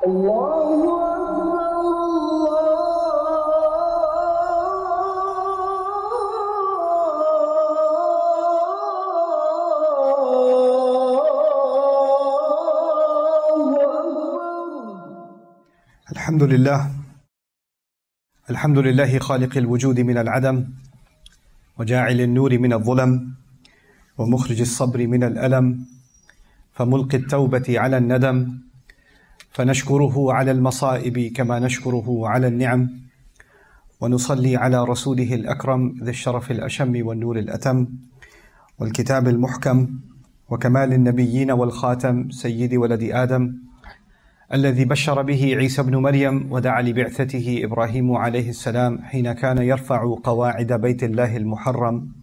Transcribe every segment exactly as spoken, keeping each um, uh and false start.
الحمد لله الحمد لله خالق الوجود من العدم وجاعل النور من الظلم ومخرج الصبر من الألم فملقي التوبة على الندم فنشكره على المصائب كما نشكره على النعم ونصلي على رسوله الأكرم ذي الشرف الأشم والنور الأتم والكتاب المحكم وكمال النبيين والخاتم سيد ولد آدم الذي بشر به عيسى بن مريم ودعا لبعثته إبراهيم عليه السلام حين كان يرفع قواعد بيت الله المحرم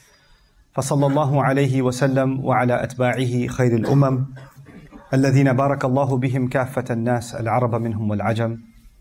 فصلى الله عليه وسلم وعلى أتباعه خير الأمم الذين بارك الله بهم كافة الناس العرب منهم والعجم.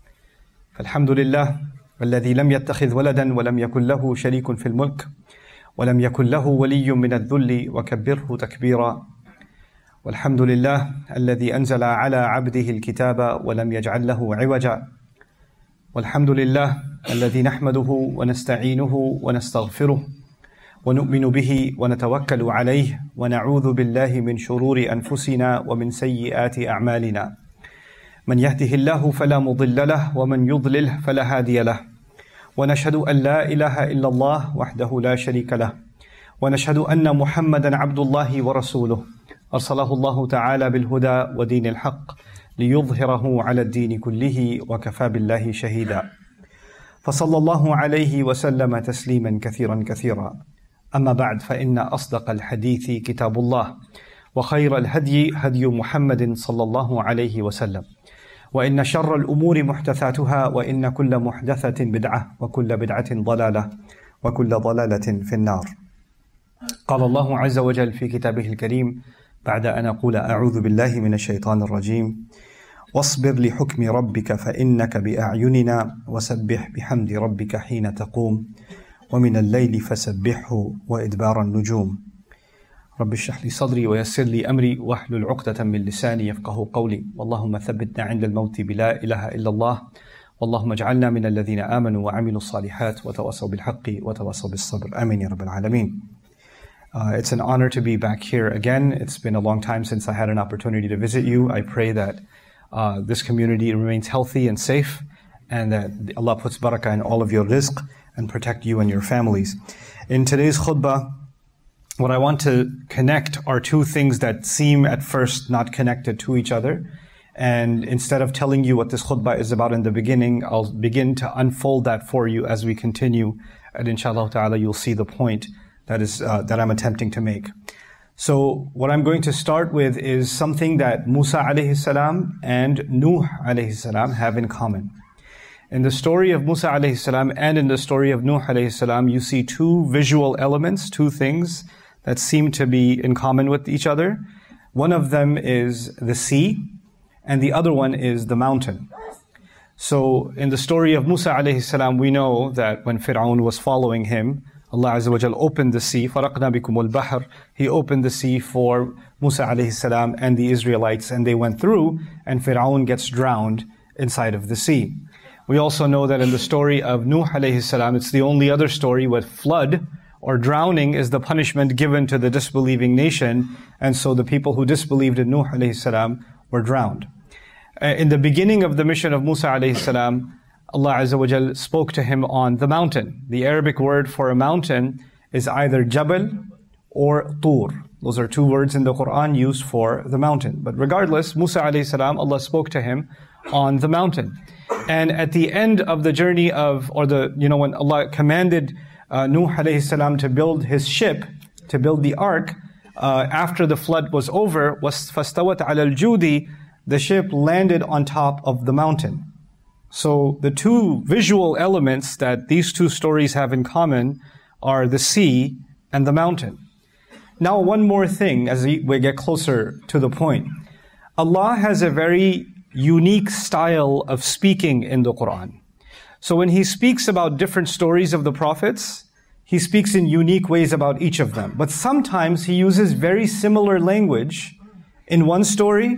فالحمد لله الذي لم يتخذ ولدا ولم يكن له شريك في الملك ولم يكن له ولي من الذل وكبره تكبيرا. والحمد لله الذي أنزل على عبده الكتاب ولم يجعل له عوجا. والحمد لله الذي نحمده ونستعينه ونستغفره ونؤمن به ونتوكل عليه ونعوذ بالله من شرور أنفسنا ومن سيئات أعمالنا. من يهده الله فلا مضل له ومن يضلله فلا هادي له. ونشهد أن لا إله إلا الله وحده لا شريك له. ونشهد أن محمدا عبد الله ورسوله أرسله الله تعالى بالهدى ودين الحق ليظهره على الدين كله وكفى بالله شهيدا. فصلى الله عليه وسلم تسليما كثيرا كثيرا. أما بعد فإن أصدق الحديث كتاب الله وخير الهدي هدي محمد صلى الله عليه وسلم وإن شر الأمور محدثاتها وإن كل محدثة بدعة وكل بدعة ضلالة وكل ضلالة في النار. قال الله عز وجل في كتابه الكريم بعد أن أقول أعوذ بالله من الشيطان الرجيم واصبر لحكم ربك فإنك بأعيننا وسبح بحمد ربك حين تقوم ومن الليل فسبحه وإدبار النجوم. رب اشرح لي صدري ويسر لي أمري واحلل عقدة من لساني يفقه قولي. اللهم ثبتنا عند الموت بلا إله إلا الله. اللهم اجعلنا من الذين آمنوا وعملوا الصالحات وتواصوا بالحق وتواصوا بالصبر. آمين يا رب العالمين. Uh, it's an honor to be back here again. It's been a long time since I had an opportunity to visit you. I pray that uh, this community remains healthy and safe, and that Allah puts barakah in all of your rizq and protect you and your families. In today's khutbah, what I want to connect are two things that seem at first not connected to each other. And instead of telling you what this khutbah is about in the beginning, I'll begin to unfold that for you as we continue. And inshallah ta'ala, you'll see the point that is uh, that I'm attempting to make. So what I'm going to start with is something that Musa alayhi salam and Nuh alayhi salam have in common. In the story of Musa alayhi salam and in the story of Nuh alayhi salam, you see two visual elements, two things that seem to be in common with each other. One of them is the sea, and the other one is the mountain. So in the story of Musa alayhi salam, we know that when Fir'aun was following him, Allah Azza wa Jal opened the sea, فَرَقْنَا بِكُمُ الْبَحْرِ. He opened the sea for Musa alayhi salam and the Israelites, and they went through, and Fir'aun gets drowned inside of the sea. We also know that in the story of Nuh alayhi salam, it's the only other story where flood or drowning is the punishment given to the disbelieving nation, and so the people who disbelieved in Nuh alayhi salam were drowned. In the beginning of the mission of Musa alayhi salam, Allah Azza wa Jal spoke to him on the mountain. The Arabic word for a mountain is either Jabal or Tur. Those are two words in the Quran used for the mountain. But regardless, Musa alayhi salam, Allah spoke to him on the mountain. And at the end of the journey of, or the, you know, when Allah commanded uh, Nuh alayhi salam to build his ship, to build the ark, uh, after the flood was over, was فَاسْتَوَتْ عَلَى الْجُودِ, the ship landed on top of the mountain. So the two visual elements that these two stories have in common are the sea and the mountain. Now one more thing as we get closer to the point. Allah has a very unique style of speaking in the Quran. So when He speaks about different stories of the prophets, He speaks in unique ways about each of them. But sometimes He uses very similar language in one story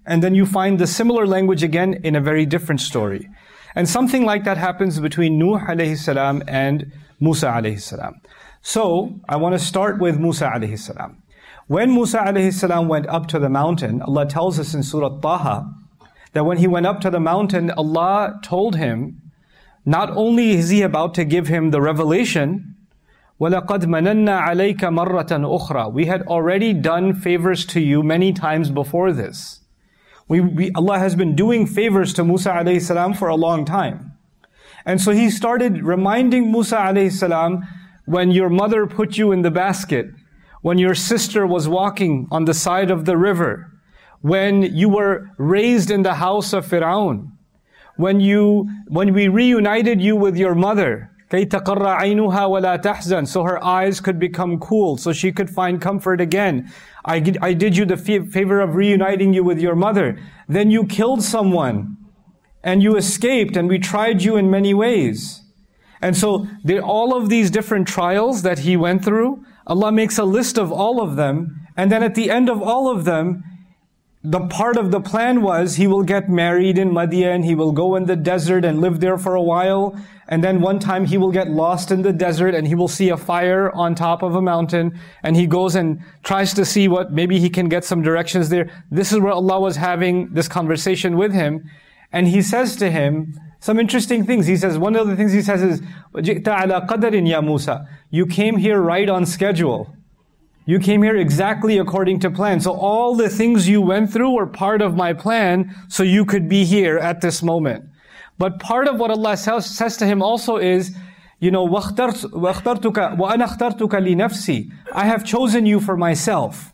and then you find the similar language again in a very different story. And something like that happens between Nuh alayhi salam and Musa alayhi salam. So, I want to start with Musa alayhi salam. When Musa alayhi salam went up to the mountain, Allah tells us in Surah Taha, that when he went up to the mountain, Allah told him, not only is He about to give him the revelation, وَلَقَدْ مَنَنَّا عَلَيْكَ مَرَّةً أُخْرَى. We had already done favors to you many times before this. We, we, Allah has been doing favors to Musa alayhi salam for a long time. And so He started reminding Musa alayhi salam, when your mother put you in the basket, when your sister was walking on the side of the river, when you were raised in the house of Fir'aun, when you, when we reunited you with your mother, كَيْ تَقَرَّ عَيْنُهَا وَلَا تَحْزَنْ, so her eyes could become cool, so she could find comfort again. I, I did you the favor of reuniting you with your mother. Then you killed someone, and you escaped, and we tried you in many ways. And so, there, all of these different trials that he went through, Allah makes a list of all of them, and then at the end of all of them, the part of the plan was he will get married in Madian, he will go in the desert and live there for a while, and then one time he will get lost in the desert and he will see a fire on top of a mountain, and he goes and tries to see what, maybe he can get some directions there. This is where Allah was having this conversation with him, and He says to him some interesting things. He says, one of the things He says is, وَجِئْتَ عَلَى قَدَرٍ يَا مُوسَى. You came here right on schedule. You came here exactly according to plan. So all the things you went through were part of my plan, so you could be here at this moment. But part of what Allah says, says to him also is, you know, وَاخْتَرْتُكَ وَأَنَا اخْتَرْتُكَ لِنَفْسِي. I have chosen you for myself.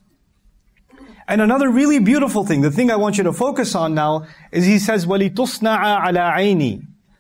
And another really beautiful thing, the thing I want you to focus on now, is He says, وَلِتُصْنَعَ عَلَىٰ عَيْنِي.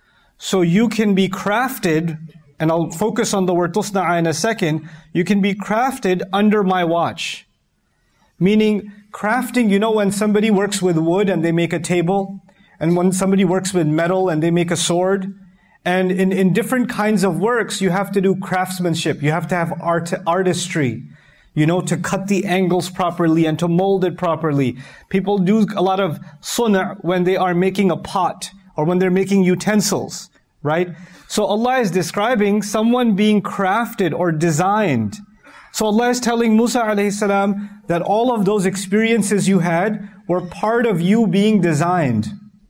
So you can be crafted, and I'll focus on the word tusna'a in a second, you can be crafted under my watch. Meaning, crafting, you know when somebody works with wood and they make a table, and when somebody works with metal and they make a sword, and in, in different kinds of works, you have to do craftsmanship, you have to have art, artistry, you know, to cut the angles properly and to mold it properly. People do a lot of sunnah when they are making a pot, or when they're making utensils, right? So Allah is describing someone being crafted or designed. So Allah is telling Musa alayhi salam that all of those experiences you had were part of you being designed.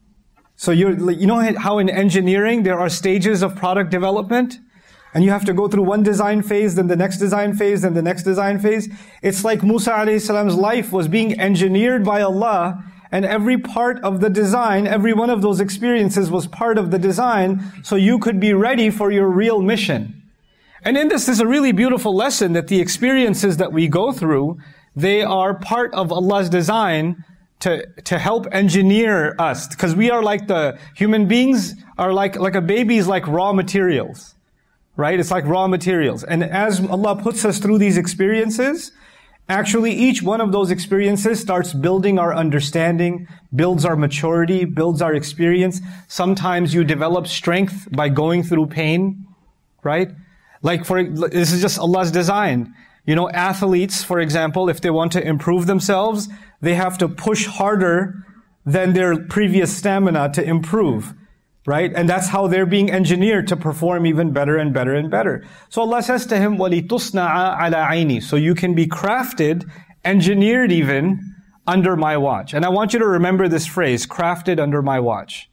So you're, you know how in engineering there are stages of product development? And you have to go through one design phase, then the next design phase, then the next design phase. It's like Musa alayhi salam's life was being engineered by Allah, and every part of the design, every one of those experiences was part of the design, so you could be ready for your real mission. And in this is a really beautiful lesson that the experiences that we go through, they are part of Allah's design to, to help engineer us. Because we are like the, human beings are like, like a baby is like raw materials. Right? It's like raw materials. And as Allah puts us through these experiences, actually each one of those experiences starts building our understanding, builds our maturity, builds our experience. Sometimes you develop strength by going through pain, right? Like for, this is just Allah's design. You know, athletes, for example, if they want to improve themselves, they have to push harder than their previous stamina to improve. Right? And that's how they're being engineered to perform even better and better and better. So Allah says to him, وَلِتُصْنَعَ عَلَىٰ عَيْنِي. So you can be crafted, engineered even, under my watch. And I want you to remember this phrase, crafted under my watch.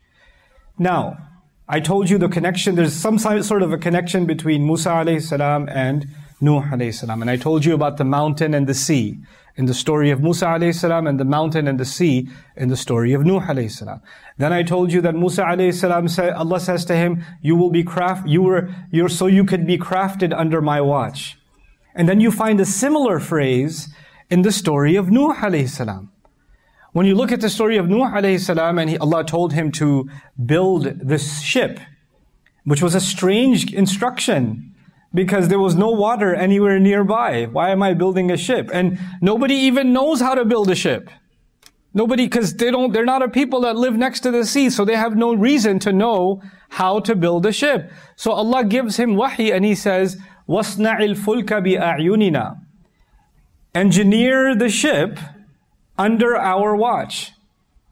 Now, I told you the connection, there's some sort of a connection between Musa alayhi salam and Nuh alayhi salam. And I told you about the mountain and the sea in the story of Musa alayhi salam, and the mountain and the sea in the story of Nuh alayhi salam. Then I told you that Musa alayhi salam said, Allah says to him, you will be craft, you were, you're, so you could be crafted under my watch. And then you find a similar phrase in the story of Nuh alayhi salam. When you look at the story of Nuh alayhi salam, and he, Allah told him to build this ship, which was a strange instruction, because there was no water anywhere nearby. Why am I building a ship? And nobody even knows how to build a ship. Nobody, because they don't, they're not a people that live next to the sea, so they have no reason to know how to build a ship. So Allah gives him wahi and He says, وَاصْنَعِ الْفُلْكَ بِأَعْيُنِنَا. Engineer the ship under our watch.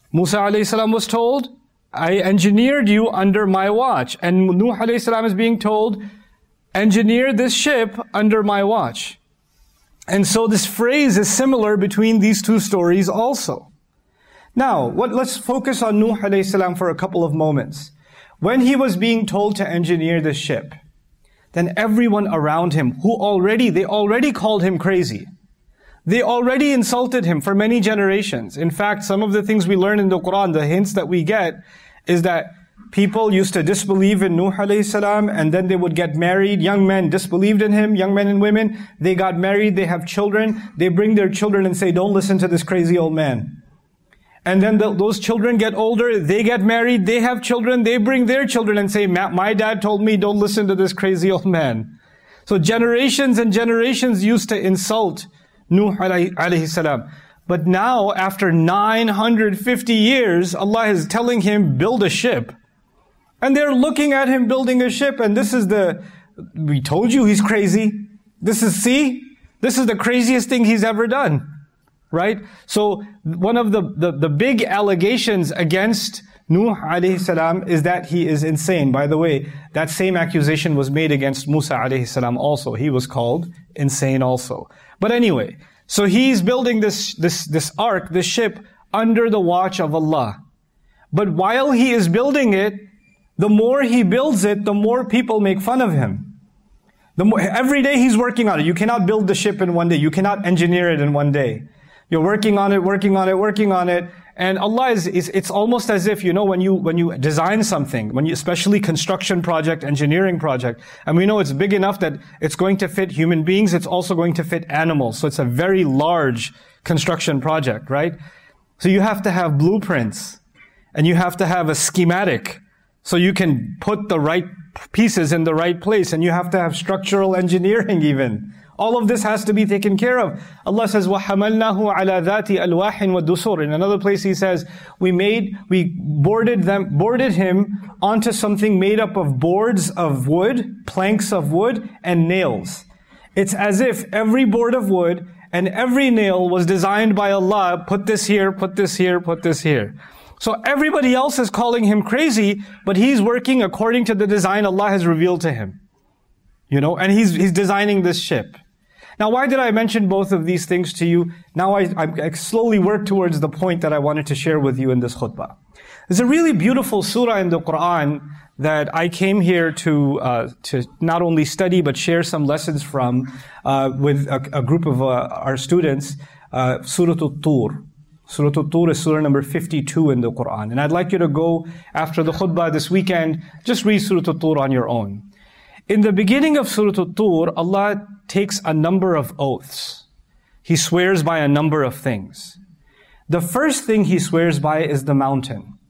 Musa alayhi salam was told, I engineered you under my watch. And Nuh alayhi salam is being told, engineer this ship under my watch. And so this phrase is similar between these two stories also. Now, what, let's focus on Nuh alayhi salam for a couple of moments. When he was being told to engineer this ship, then everyone around him, who already, they already called him crazy. They already insulted him for many generations. In fact, some of the things we learn in the Quran, the hints that we get, is that people used to disbelieve in Nuh alayhi salam, and then they would get married. Young men disbelieved in him, young men and women. They got married, they have children. They bring their children and say, don't listen to this crazy old man. And then the, those children get older, they get married, they have children, they bring their children and say, my dad told me don't listen to this crazy old man. So generations and generations used to insult Nuh alayhi salam. But now, after nine hundred fifty years, Allah is telling him, build a ship. And they're looking at him building a ship, and this is the, we told you he's crazy. This is, see, this is the craziest thing he's ever done. Right? So one of the, the, the big allegations against Nuh alayhi salam is that he is insane. By the way, that same accusation was made against Musa alayhi salam also. He was called insane also. But anyway, so he's building this, this, this ark, this ship, under the watch of Allah. But while he is building it, the more he builds it, the more people make fun of him. The more, every day he's working on it. You cannot build the ship in one day. You cannot engineer it in one day. You're working on it, working on it, working on it. And Allah is, is, it's almost as if, you know, when you, when you design something, when you, especially construction project, engineering project, and we know it's big enough that it's going to fit human beings, it's also going to fit animals. So it's a very large construction project, right? So you have to have blueprints, and you have to have a schematic, so you can put the right pieces in the right place, and you have to have structural engineering even. All of this has to be taken care of. Allah says, وَحَمَلْنَاهُ عَلَى ذَاتِ أَلْوَاحٍ وَدُسُورٍ. In another place He says, we made, we boarded them, boarded him onto something made up of boards of wood, planks of wood, and nails. It's as if every board of wood and every nail was designed by Allah, put this here, put this here, put this here. So everybody else is calling him crazy, but he's working according to the design Allah has revealed to him. You know, and he's, he's designing this ship. Now, why did I mention both of these things to you? Now I, I slowly work towards the point that I wanted to share with you in this khutbah. There's a really beautiful surah in the Quran that I came here to uh, to not only study but share some lessons from uh, with a, a group of uh, our students. Uh, Surah At-Tur. Surah At-Tur is surah number fifty-two in the Quran. And I'd like you to go after the khutbah this weekend, just read Surah At-Tur on your own. In the beginning of Surah At-Tur, Allah takes a number of oaths. He swears by a number of things. The first thing He swears by is the mountain.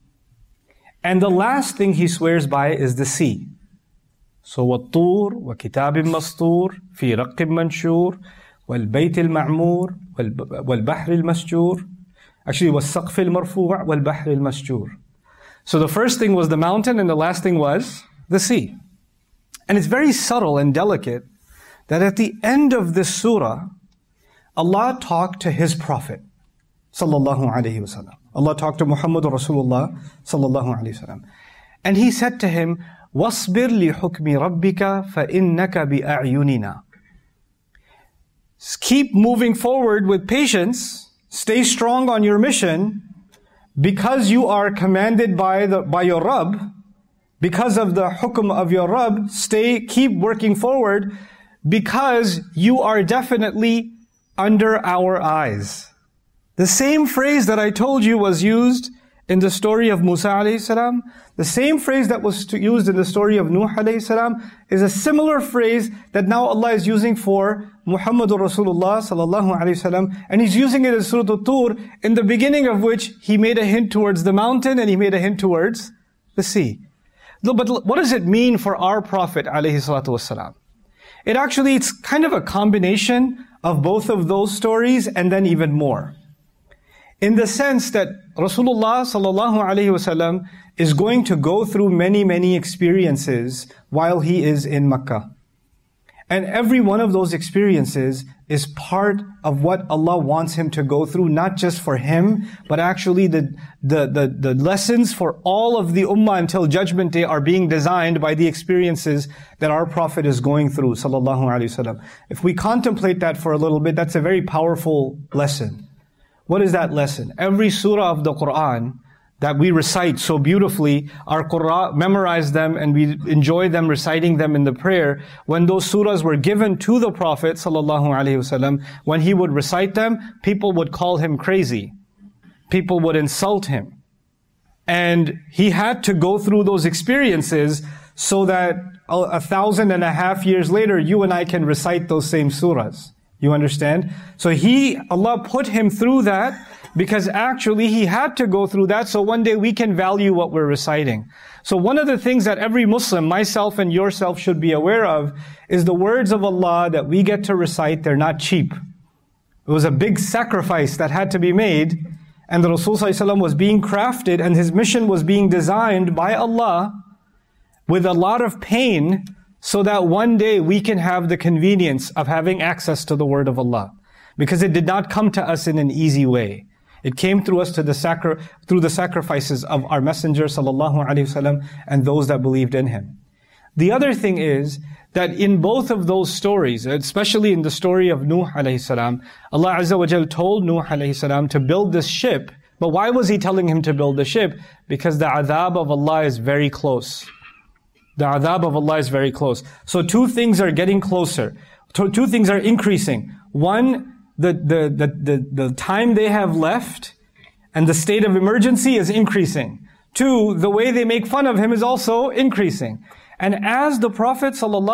And the last thing He swears by is the sea. So, وَالطُّورِ وَكِتَابٍ مَسْطُورٍ فِي رَقٍّ مَنْشُورٍ وَالْبَيْتِ الْمَعْمُورِ وَالْبَحْرِ الْمَسْجُورِ. Actually, وَالسَّقْفِ الْمَرْفُوعِ وَالْبَحْرِ الْمَسْجُورِ. So the first thing was the mountain, and the last thing was the sea. And it's very subtle and delicate that at the end of this surah, Allah talked to His Prophet, sallallahu alaihi wasallam. Allah talked to Muhammad Rasulullah, sallallahu alaihi wasallam. And He said to him, وَاصْبِرْ لِحُكْمِ رَبِّكَ فَإِنَّكَ بِأَعْيُنِنَا. Keep moving forward with patience, stay strong on your mission, because you are commanded by the by your Rabb, because of the hukm of your Rabb, stay, keep working forward, because you are definitely under our eyes. The same phrase that I told you was used in the story of Musa alayhi salam, the same phrase that was used in the story of Nuh alayhi salam, is a similar phrase that now Allah is using for Muhammadur Rasulullah sallallahu alayhi wasallam, and He's using it in Surah At-Tur, in the beginning of which He made a hint towards the mountain and He made a hint towards the sea. But what does it mean for our Prophet alayhi salatu wasalam? It actually, it's kind of a combination of both of those stories and then even more. In the sense that Rasulullah sallallahu alaihi wasallam is going to go through many, many experiences while he is in Makkah. And every one of those experiences is part of what Allah wants him to go through, not just for him, but actually the, the, the, the lessons for all of the ummah until Judgment Day are being designed by the experiences that our Prophet is going through, sallallahu alaihi wasallam. If we contemplate that for a little bit, that's a very powerful lesson. What is that lesson? Every surah of the Quran that we recite so beautifully, our Qur'an, memorize them and we enjoy them reciting them in the prayer. When those surahs were given to the Prophet sallallahu alaihi wasallam, when he would recite them, people would call him crazy. People would insult him. And he had to go through those experiences so that a, a thousand and a half years later, you and I can recite those same surahs. You understand? So he, Allah put him through that because actually he had to go through that so one day we can value what we're reciting. So one of the things that every Muslim, myself and yourself, should be aware of is the words of Allah that we get to recite. They're not cheap. It was a big sacrifice that had to be made, and the Rasul sallallahu alaihi wasallam was being crafted and his mission was being designed by Allah with a lot of pain so that one day we can have the convenience of having access to the word of Allah. Because it did not come to us in an easy way. It came through us to the sacri- through the sacrifices of our Messenger sallallahu alaihi wasallam and those that believed in him. The other thing is that in both of those stories, especially in the story of Nuh alayhi salam, Allah Azza wa Jal told Nuh alayhi salam to build this ship. But why was he telling him to build the ship? Because the adhab of Allah is very close. The adhab of Allah is very close. So two things are getting closer. Two things are increasing. One, The, the, the, the, the time they have left and the state of emergency is increasing. Two, the way they make fun of him is also increasing. And as the Prophet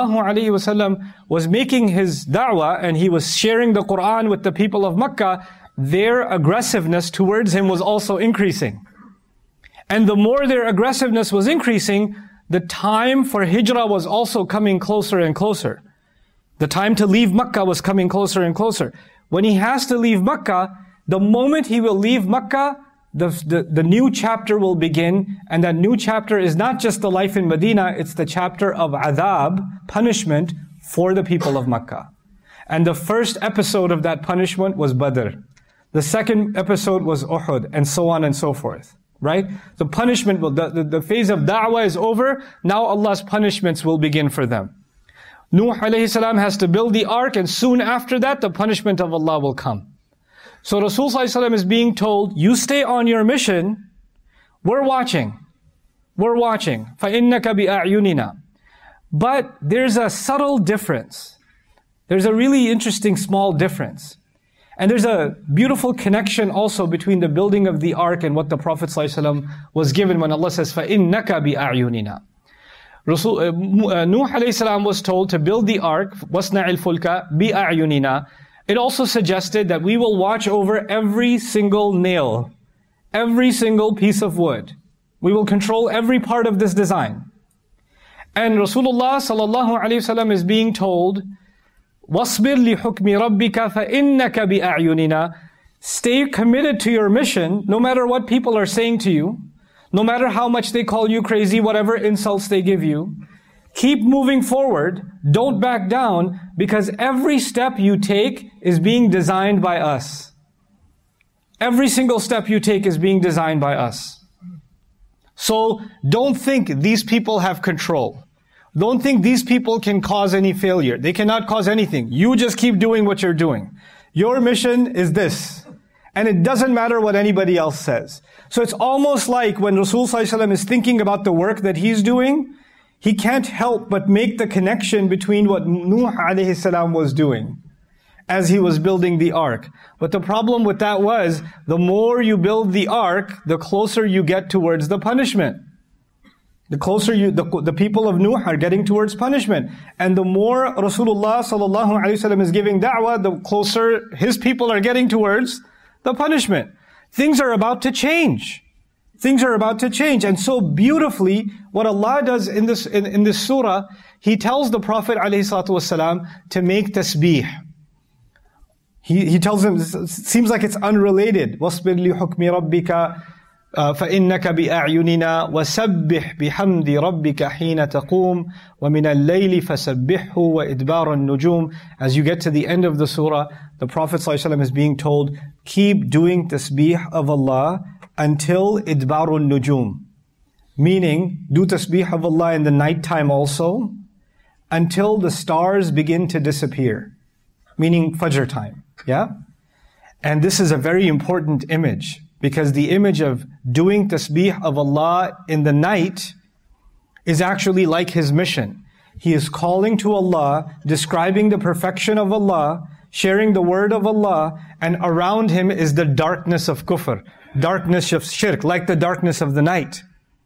ﷺ was making his da'wah and he was sharing the Quran with the people of Makkah, their aggressiveness towards him was also increasing. And the more their aggressiveness was increasing, the time for hijrah was also coming closer and closer. The time to leave Makkah was coming closer and closer. When he has to leave Makkah, the moment he will leave Makkah, the, the, the new chapter will begin. And that new chapter is not just the life in Medina, it's the chapter of adhab, punishment for the people of Makkah. And the first episode of that punishment was Badr. The second episode was Uhud, and so on and so forth. Right? The punishment, will, the, the, the phase of da'wah is over. Now Allah's punishments will begin for them. Nuh alayhi salam has to build the ark, and soon after that, the punishment of Allah will come. So Rasul sallallahu alaihi wasallam is being told, you stay on your mission. We're watching. We're watching. فَإِنَّكَ بِأَعْيُنِنَا. But there's a subtle difference. There's a really interesting small difference. And there's a beautiful connection also between the building of the ark and what the Prophet sallallahu alaihi wasallam was given when Allah says, فَإِنَّكَ بِأَعْيُنِنَا. Rasul, uh, Nuh alayhi salam was told to build the ark, وَاسْنَعِ الْفُلْكَ بِأَعْيُنِنَا. It also suggested that we will watch over every single nail, every single piece of wood. We will control every part of this design. And Rasulullah sallallahu alayhi wasallam is being told, وَاصْبِرْ لِحُكْمِ رَبِّكَ فَإِنَّكَ بِأَعْيُنِنَا. Stay committed to your mission, no matter what people are saying to you. No matter how much they call you crazy, whatever insults they give you, keep moving forward. Don't back down, because every step you take is being designed by us. Every single step you take is being designed by us. So don't think these people have control. Don't think these people can cause any failure. They cannot cause anything. You just keep doing what you're doing. Your mission is this. And it doesn't matter what anybody else says. So it's almost like when Rasul sallallahu alaihi wasallam is thinking about the work that he's doing, he can't help but make the connection between what Nuh alayhi salam was doing as he was building the ark. But the problem with that was, the more you build the ark, the closer you get towards the punishment. The closer you, the, the people of Nuh are getting towards punishment. And the more Rasulullah sallallahu alaihi wasallam is giving da'wah, the closer his people are getting towards the punishment. Things are about to change. Things are about to change. And so beautifully, what Allah does in this in, in this surah, He tells the Prophet ﷺ to make tasbih. He, he tells him, it seems like it's unrelated. وَاصْبِرْ لِحُكْمِ رَبِّكَ فَإِنَّكَ بِأَعْيُنِنَا وَسَبِّحْ بِحَمْدِ رَبِّكَ حِينَ تَقُومُ وَمِنَ اللَّيْلِ فَسَبِّحْهُ وَإِدْبَارَ النُّجُومِ. As you get to the end of the surah, the Prophet ﷺ is being told, keep doing tasbih of Allah until idbar al-nujum. Meaning, do tasbih of Allah in the night time also, until the stars begin to disappear. Meaning Fajr time. Yeah? And this is a very important image, because the image of doing tasbih of Allah in the night is actually like His mission. He is calling to Allah, describing the perfection of Allah, sharing the word of Allah, and around Him is the darkness of kufr, darkness of shirk, like the darkness of the night.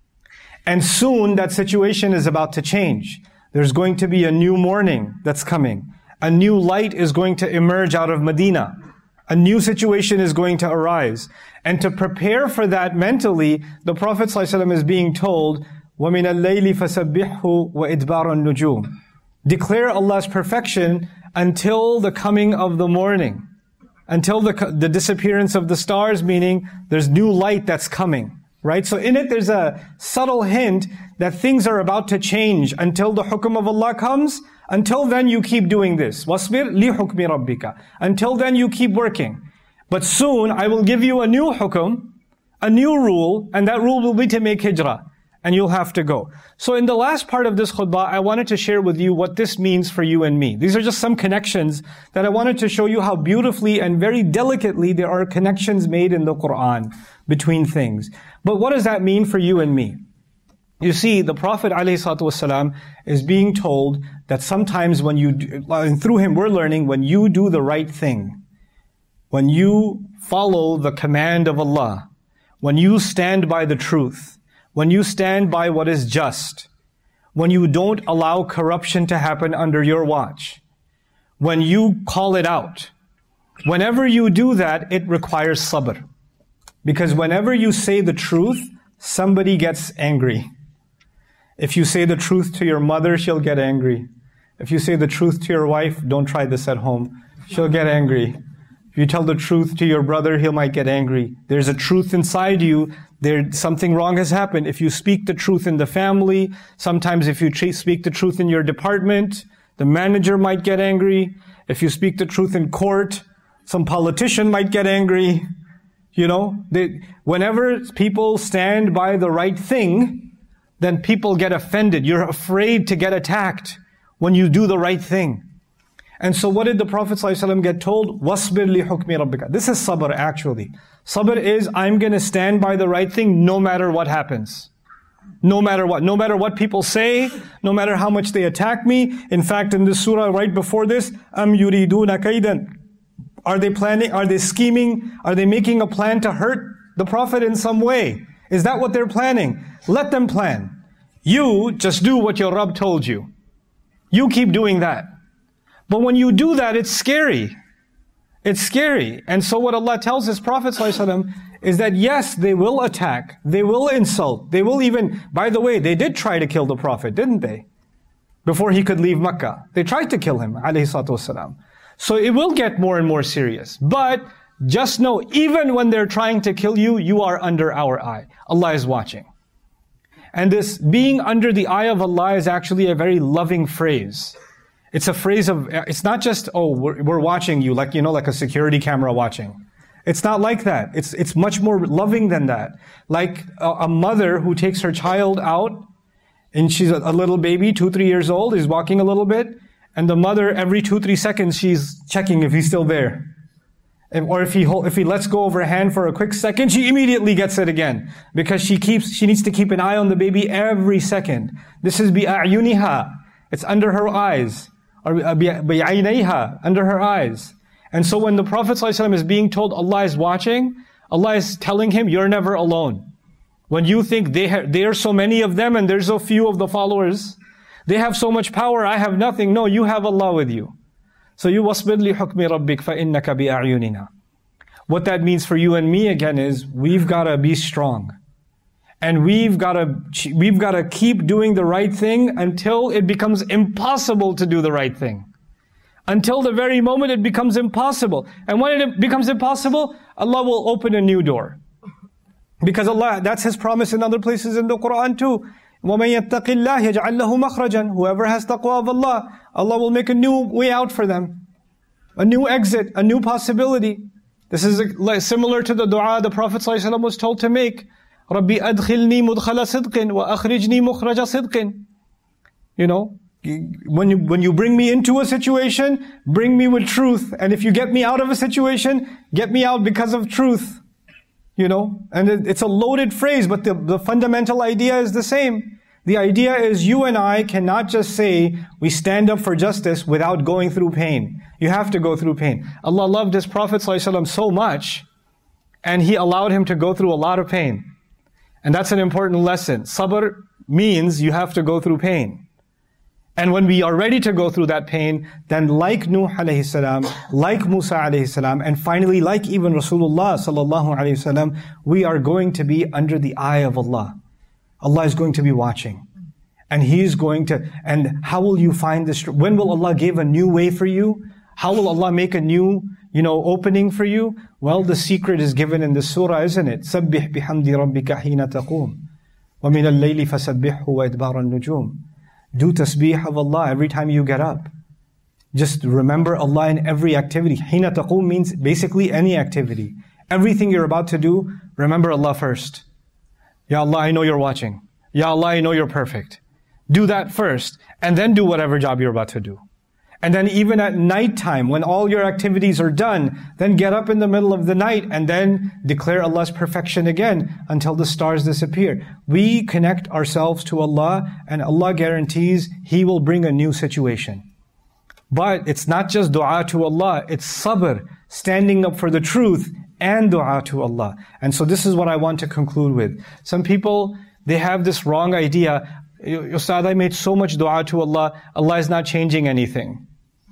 And soon that situation is about to change. There's going to be a new morning that's coming. A new light is going to emerge out of Medina. A new situation is going to arise. And to prepare for that mentally, the Prophet ﷺ is being told, وَمِنَ اللَّيْلِ فَسَبِّحْهُ وَإِدْبَارَ النُّجُومِ. Declare Allah's perfection until the coming of the morning. Until the, the disappearance of the stars, meaning there's new light that's coming. Right? So in it there's a subtle hint that things are about to change until the hukum of Allah comes. Until then you keep doing this. وَاصْبِرْ لِحُكْمِ رَبِّكَ. Until then you keep working. But soon I will give you a new hukum, a new rule, and that rule will be to make hijrah. And you'll have to go. So in the last part of this khutbah, I wanted to share with you what this means for you and me. These are just some connections that I wanted to show you how beautifully and very delicately there are connections made in the Quran between things. But what does that mean for you and me? You see, the Prophet ﷺ is being told that sometimes when you, do, and through him we're learning, when you do the right thing, when you follow the command of Allah, when you stand by the truth, when you stand by what is just, when you don't allow corruption to happen under your watch, when you call it out, whenever you do that, it requires sabr. Because whenever you say the truth, somebody gets angry. If you say the truth to your mother, she'll get angry. If you say the truth to your wife, don't try this at home, she'll get angry. If you tell the truth to your brother, he might get angry. There's a truth inside you. There, something wrong has happened. If you speak the truth in the family, sometimes if you speak the truth in your department, the manager might get angry. If you speak the truth in court, some politician might get angry. You know, they, whenever people stand by the right thing, then people get offended. You're afraid to get attacked when you do the right thing. And so what did the Prophet ﷺ get told? وَاصْبِرْ لِحُكْمِ رَبِّكَ. This is sabr actually. Sabr is, I'm going to stand by the right thing no matter what happens. No matter what. No matter what people say, no matter how much they attack me. In fact, in this surah right before this, أَمْ يُرِيدُونَ كَيْدًا. Are they planning, are they scheming, are they making a plan to hurt the Prophet in some way? Is that what they're planning? Let them plan. You just do what your Rabb told you. You keep doing that. But when you do that, it's scary. It's scary. And so what Allah tells His Prophet ﷺ is that yes, they will attack, they will insult, they will even, by the way, they did try to kill the Prophet, didn't they? Before he could leave Makkah. They tried to kill him, alayhi salatu wasalam. So it will get more and more serious. But just know, even when they're trying to kill you, you are under our eye. Allah is watching. And this being under the eye of Allah is actually a very loving phrase. It's a phrase of, it's not just, oh, we're, we're watching you, like, you know, like a security camera watching. It's not like that. It's, it's much more loving than that. Like a, a mother who takes her child out, and she's a, a little baby, two, three years old, is walking a little bit, and the mother, every two, three seconds, she's checking if he's still there. And, or if he, if he lets go of her hand for a quick second, she immediately gets it again. Because she keeps, she needs to keep an eye on the baby every second. This is bi'a'yuniha. It's under her eyes. Or bi'aynayha, under her eyes. And so when the Prophet ﷺ is being told Allah is watching, Allah is telling him, you're never alone. When you think they ha- there are so many of them and there's so few of the followers, they have so much power, I have nothing. No, you have Allah with you. So you وَاصْبِرْ لِحُكْمِ رَبِّكَ فَإِنَّكَ بِأَعْيُنِنَا. What that means for you and me again is, we've got to be strong. And we've got to, we've got to keep doing the right thing until it becomes impossible to do the right thing. Until the very moment it becomes impossible. And when it becomes impossible, Allah will open a new door. Because Allah, that's His promise in other places in the Quran too. وَمَن يَتَّقِ اللَّهِ يَجْعَلْ لَهُ مَخْرَجًا. Whoever has taqwa of Allah, Allah will make a new way out for them. A new exit, a new possibility. This is similar to the dua the Prophet ﷺ was told to make. رَبِّ أَدْخِلْنِي مُدْخَلَ صِدْقٍ وَأَخْرِجْنِي مُخْرَجَ صِدْقٍ. You know, when you, when you bring me into a situation, bring me with truth. And if you get me out of a situation, get me out because of truth. You know, and it, it's a loaded phrase, but the, the fundamental idea is the same. The idea is you and I cannot just say we stand up for justice without going through pain. You have to go through pain. Allah loved His Prophet ﷺ so much, and He allowed him to go through a lot of pain. And that's an important lesson. Sabr means you have to go through pain. And when we are ready to go through that pain, then like Nuh alayhi salam, like Musa alayhi salam, and finally like even Rasulullah sallallahu alayhi wasallam, we are going to be under the eye of Allah. Allah is going to be watching. And He is going to, and how will you find this? When will Allah give a new way for you? How will Allah make a new, you know, opening for you? Well, the secret is given in the surah, isn't it? سَبِّحْ بِحَمْدِ رَبِّكَ حِينَ تَقُومُ وَمِنَ اللَّيْلِ فَسَبِّحْهُ وَإِدْبَارَ النُّجُومِ. Do tasbih of Allah every time you get up. Just remember Allah in every activity. Hina taqum means basically any activity. Everything you're about to do, remember Allah first. Ya Allah, I know you're watching. Ya Allah, I know you're perfect. Do that first, and then do whatever job you're about to do. And then even at nighttime, when all your activities are done, then get up in the middle of the night and then declare Allah's perfection again until the stars disappear. We connect ourselves to Allah, and Allah guarantees He will bring a new situation. But it's not just dua to Allah, it's sabr, standing up for the truth, and dua to Allah. And so this is what I want to conclude with. Some people, they have this wrong idea. Ustad, I made so much dua to Allah, Allah is not changing anything.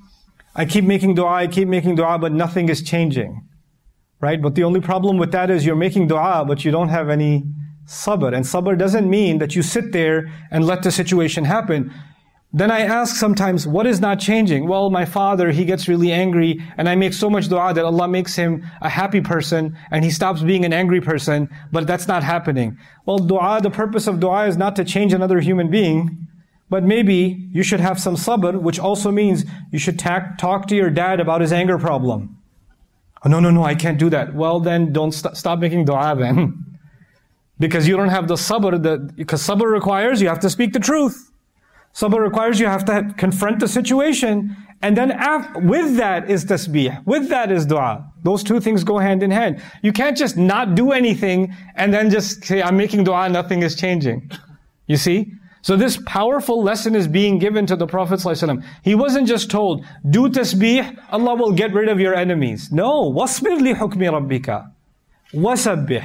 I keep making dua, I keep making dua, but nothing is changing. Right? But the only problem with that is you're making dua, but you don't have any sabr. And sabr doesn't mean that you sit there and let the situation happen. Then I ask sometimes, what is not changing? Well, my father, he gets really angry, and I make so much dua that Allah makes him a happy person, and he stops being an angry person, but that's not happening. Well, dua, the purpose of dua is not to change another human being, but maybe you should have some sabr, which also means you should ta- talk to your dad about his anger problem. Oh, no, no, no, I can't do that. Well, then don't st- stop making dua then. Because you don't have the sabr, that, because sabr requires you have to speak the truth. Sabr requires you have to have, confront the situation. And then af- with that is tasbih. With that is dua. Those two things go hand in hand. You can't just not do anything and then just say, I'm making dua, nothing is changing. You see? So this powerful lesson is being given to the Prophet ﷺ. He wasn't just told, do tasbih, Allah will get rid of your enemies. No. وَاصْبِرْ لِحُكْمِ رَبِّكَ وَسَبِّحْ.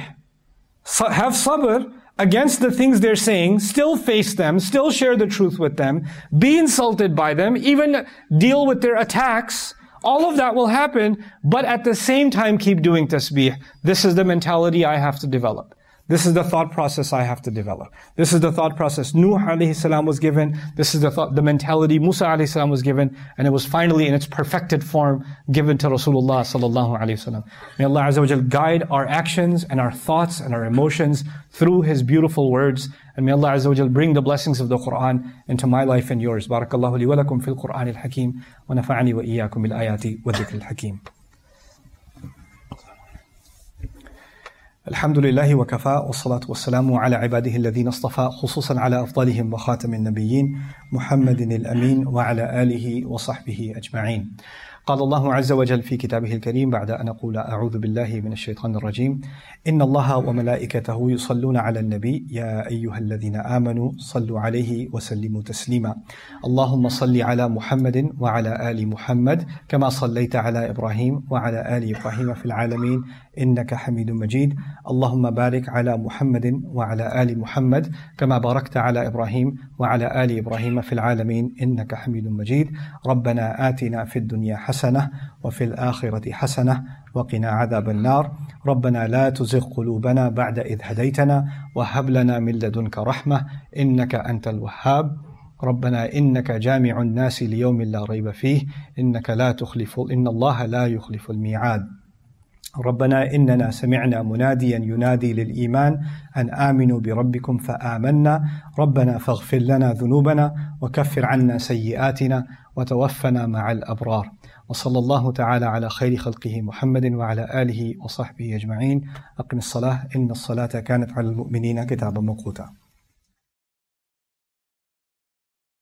Have sabr against the things they're saying, still face them, still share the truth with them, be insulted by them, even deal with their attacks. All of that will happen, but at the same time keep doing tasbih. This is the mentality I have to develop. This is the thought process I have to develop. This is the thought process Nuh alayhi salam was given. This is the thought, the mentality Musa alayhi salam was given, and it was finally in its perfected form given to Rasulullah sallallahu alayhi wasallam. May Allah Azza wa Jal guide our actions and our thoughts and our emotions through His beautiful words. And may Allah Azza wa Jal bring the blessings of the Quran into my life and yours. Barakallahu li wa lakum fil Quran al-Hakim wa nafa'ani wa iyyakum bil ayati wa dhikr al-Hakim. الحمد لله وكفى والصلاة والسلام على عباده الذين اصطفى خصوصا على أفضلهم وخاتم النبيين محمد الأمين وعلى آله وصحبه أجمعين. قال الله عز وجل في كتابه الكريم بعد أن أقول أعوذ بالله من الشيطان الرجيم إن الله وملائكته يصلون على النبي يا أيها الذين آمنوا صلوا عليه وسلموا تسليما اللهم صل على محمد وعلى آل محمد كما صليت على إبراهيم وعلى آل إبراهيم في العالمين إنك حميد مجيد اللهم بارك على محمد وعلى آل محمد كما باركت على إبراهيم وعلى آل إبراهيم في العالمين إنك حميد مجيد ربنا آتنا في الدنيا حسنة وفي الآخرة حسنة وقنا عذاب النار ربنا لا تزغ قلوبنا بعد إذ هديتنا وهب لنا من لدنك رحمة إنك أنت الوهاب ربنا إنك جامع الناس ليوم لا ريب فيه إنك لا تخلف إن الله لا يخلف الميعاد ربنا إننا سمعنا مناديا ينادي للإيمان أن آمنوا بربكم فآمنا ربنا فاغفر لنا ذنوبنا وكفر عنا سيئاتنا وتوفنا مع الأبرار. وصلى الله تعالى على خير خلقه محمد وعلى آله وصحبه أجمعين. أقم الصلاة إن الصلاة كانت على المؤمنين كتابا موقوتا.